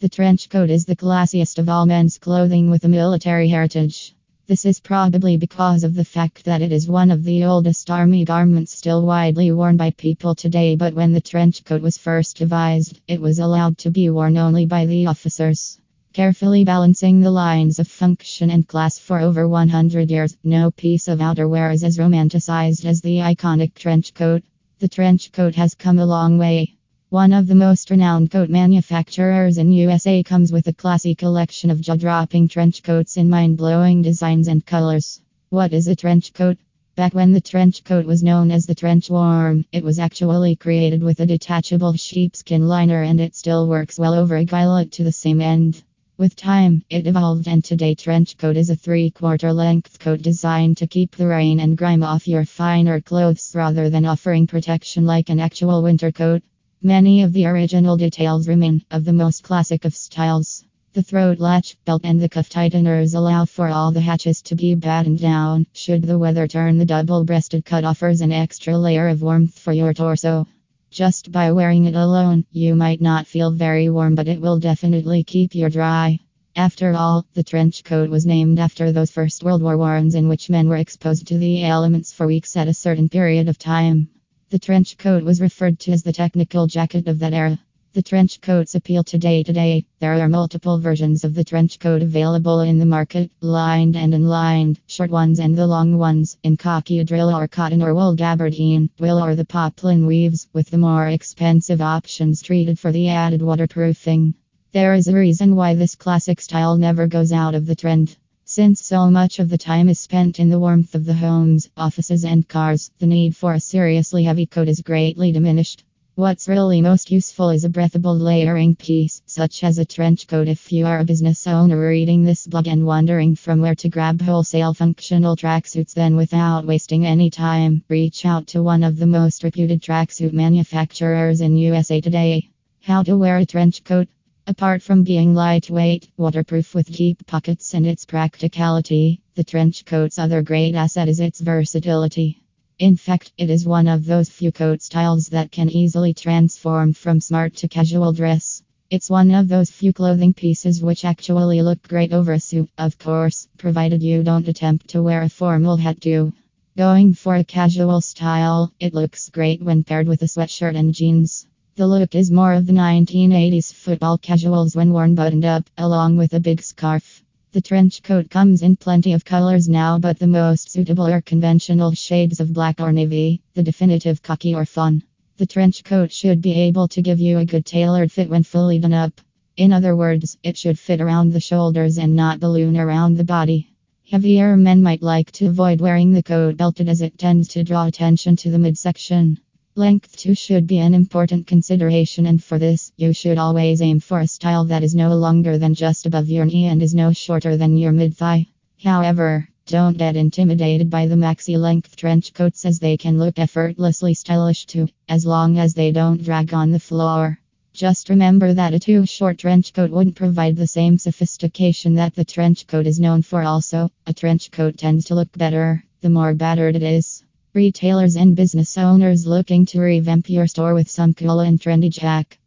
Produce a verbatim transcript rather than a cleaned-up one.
The trench coat is the classiest of all men's clothing with a military heritage. This is probably because of the fact that it is one of the oldest army garments still widely worn by people today, but when the trench coat was first devised, it was allowed to be worn only by the officers. Carefully balancing the lines of function and class for over one hundred years, no piece of outerwear is as romanticized as the iconic trench coat. The trench coat has come a long way. One of the most renowned coat manufacturers in U S A comes with a classy collection of jaw-dropping trench coats in mind-blowing designs and colors. What is a trench coat? Back when the trench coat was known as the trench warm, it was actually created with a detachable sheepskin liner, and it still works well over a gilet to the same end. With time, it evolved, and today trench coat is a three-quarter length coat designed to keep the rain and grime off your finer clothes rather than offering protection like an actual winter coat. Many of the original details remain, of the most classic of styles. The throat latch, belt and the cuff tighteners allow for all the hatches to be battened down. Should the weather turn, the double-breasted cut offers an extra layer of warmth for your torso. Just by wearing it alone, you might not feel very warm, but it will definitely keep you dry. After all, the trench coat was named after those First World War wars in which men were exposed to the elements for weeks at a certain period of time. The trench coat was referred to as the technical jacket of that era. The trench coat's appeal today today, there are multiple versions of the trench coat available in the market, lined and unlined, short ones and the long ones, in khaki drill or cotton or wool gabardine, twill or the poplin weaves, with the more expensive options treated for the added waterproofing. There is a reason why this classic style never goes out of the trend. Since so much of the time is spent in the warmth of the homes, offices and cars, the need for a seriously heavy coat is greatly diminished. What's really most useful is a breathable layering piece, such as a trench coat. If you are a business owner reading this blog and wondering from where to grab wholesale functional tracksuits, then without wasting any time, reach out to one of the most reputed tracksuit manufacturers in U S A today. How to wear a trench coat? Apart from being lightweight, waterproof with deep pockets and its practicality, the trench coat's other great asset is its versatility. In fact, it is one of those few coat styles that can easily transform from smart to casual dress. It's one of those few clothing pieces which actually look great over a suit, of course, provided you don't attempt to wear a formal hat too. Going for a casual style, it looks great when paired with a sweatshirt and jeans. The look is more of the nineteen eighties football casuals when worn buttoned up, along with a big scarf. The trench coat comes in plenty of colors now, but the most suitable are conventional shades of black or navy, the definitive khaki or fawn. The trench coat should be able to give you a good tailored fit when fully done up. In other words, it should fit around the shoulders and not balloon around the body. Heavier men might like to avoid wearing the coat belted, as it tends to draw attention to the midsection. Length too should be an important consideration, and for this, you should always aim for a style that is no longer than just above your knee and is no shorter than your mid-thigh. However, don't get intimidated by the maxi-length trench coats, as they can look effortlessly stylish too, as long as they don't drag on the floor. Just remember that a too short trench coat wouldn't provide the same sophistication that the trench coat is known for. Also, a trench coat tends to look better the more battered it is. Retailers and business owners looking to revamp your store with some cool and trendy jack